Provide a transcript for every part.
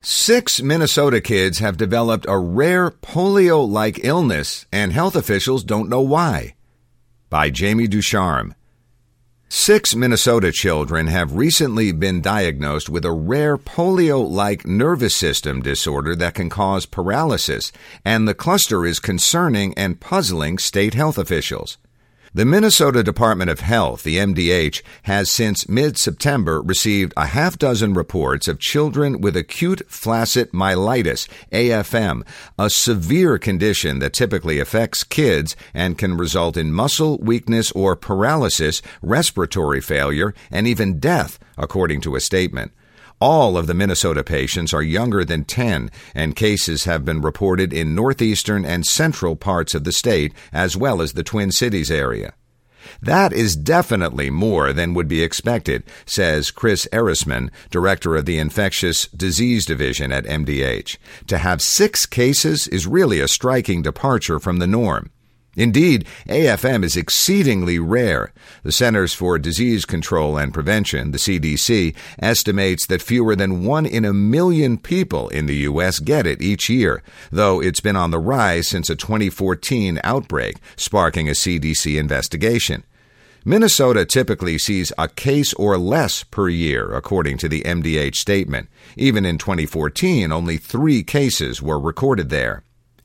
6 Minnesota kids have developed a rare polio-like illness, and health officials don't know why. By Jamie Ducharme. 6 Minnesota children have recently been diagnosed with a rare polio-like nervous system disorder that can cause paralysis, and the cluster is concerning and puzzling state health officials. The Minnesota Department of Health, the MDH, has since mid-September received a half-dozen reports of children with acute flaccid myelitis, AFM, a severe condition that typically affects kids and can result in muscle weakness or paralysis, respiratory failure, and even death, according to a statement. All of the Minnesota patients are younger than 10, and cases have been reported in northeastern and central parts of the state, as well as the Twin Cities area. That is definitely more than would be expected, says Chris Erisman, director of the Infectious Disease Division at MDH. To have 6 cases is really a striking departure from the norm. Indeed, AFM is exceedingly rare. The Centers for Disease Control and Prevention, the CDC, estimates that fewer than 1 in a million people in the U.S. get it each year, though it's been on the rise since a 2014 outbreak, sparking a CDC investigation. Minnesota typically sees a case or less per year, according to the MDH statement. Even in 2014, only 3 cases were recorded there.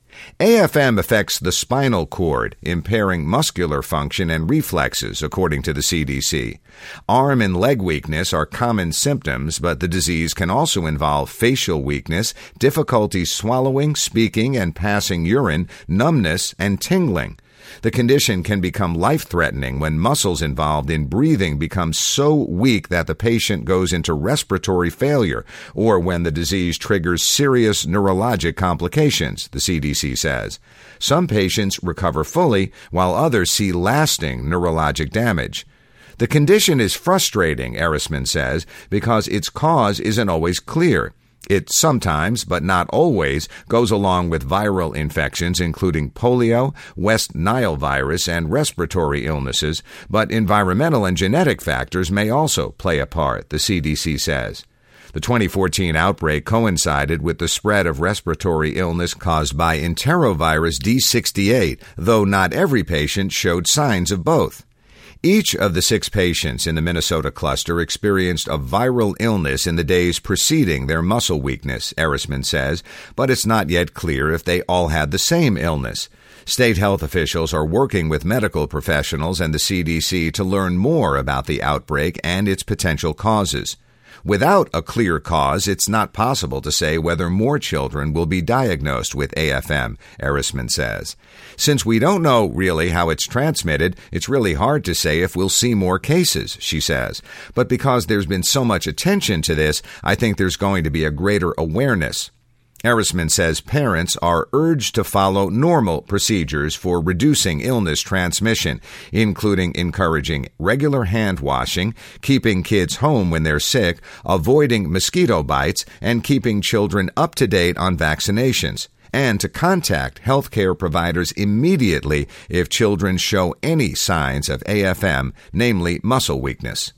AFM affects the spinal cord, impairing muscular function and reflexes, according to the CDC. Arm and leg weakness are common symptoms, but the disease can also involve facial weakness, difficulty swallowing, speaking, and passing urine, numbness, and tingling. The condition can become life-threatening when muscles involved in breathing become so weak that the patient goes into respiratory failure, or when the disease triggers serious neurologic complications, the CDC says. Some patients recover fully, while others see lasting neurologic damage. The condition is frustrating, Erisman says, because its cause isn't always clear. It sometimes, but not always, goes along with viral infections, including polio, West Nile virus, and respiratory illnesses, but environmental and genetic factors may also play a part, the CDC says. The 2014 outbreak coincided with the spread of respiratory illness caused by enterovirus D68, though not every patient showed signs of both. Each of the 6 patients in the Minnesota cluster experienced a viral illness in the days preceding their muscle weakness, Erisman says, but it's not yet clear if they all had the same illness. State health officials are working with medical professionals and the CDC to learn more about the outbreak and its potential causes. Without a clear cause, it's not possible to say whether more children will be diagnosed with AFM, Erisman says. Since we don't know really how it's transmitted, it's really hard to say if we'll see more cases, she says. But because there's been so much attention to this, I think there's going to be a greater awareness. Erisman says parents are urged to follow normal procedures for reducing illness transmission, including encouraging regular hand washing, keeping kids home when they're sick, avoiding mosquito bites, and keeping children up to date on vaccinations, and to contact healthcare providers immediately if children show any signs of AFM, namely muscle weakness.